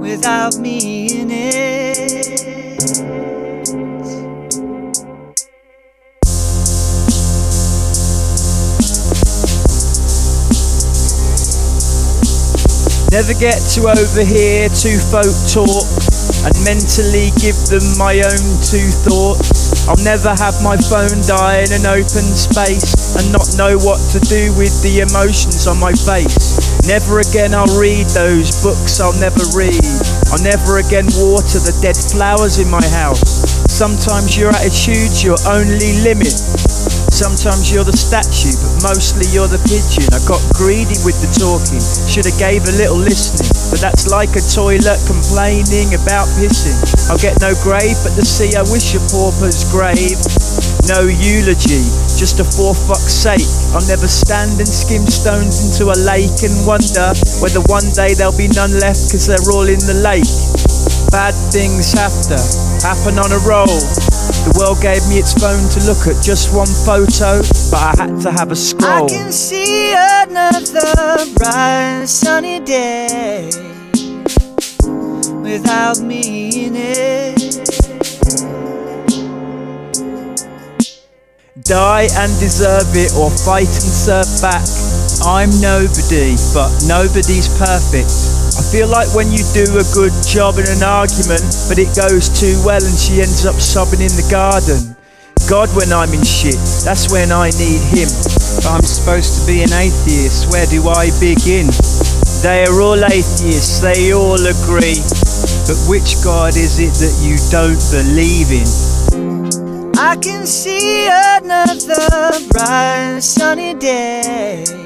without me in it. Never get to overhear two folk talk and mentally give them my own two thoughts. I'll never have my phone die in an open space and not know what to do with the emotions on my face. Never again I'll read those books I'll never read. I'll never again water the dead flowers in my house. Sometimes your attitude's your only limit. Sometimes you're the statue, but mostly you're the pigeon. I got greedy with the talking, shoulda gave a little listening, but that's like a toilet complaining about pissing. I'll get no grave but the sea, I wish a pauper's grave. No eulogy, just a for fuck's sake. I'll never stand and skim stones into a lake and wonder whether one day there'll be none left cause they're all in the lake. Bad things have to happen on a roll. The world gave me its phone to look at just one photo, but I had to have a scroll. I can see another bright sunny day without me in it. Die and deserve it, or fight and serve back. I'm nobody, but nobody's perfect. I feel like when you do a good job in an argument, but it goes too well and she ends up sobbing in the garden. God, when I'm in shit, that's when I need him. But I'm supposed to be an atheist, where do I begin? They are all atheists, they all agree. But which God is it that you don't believe in? I can see another bright sunny day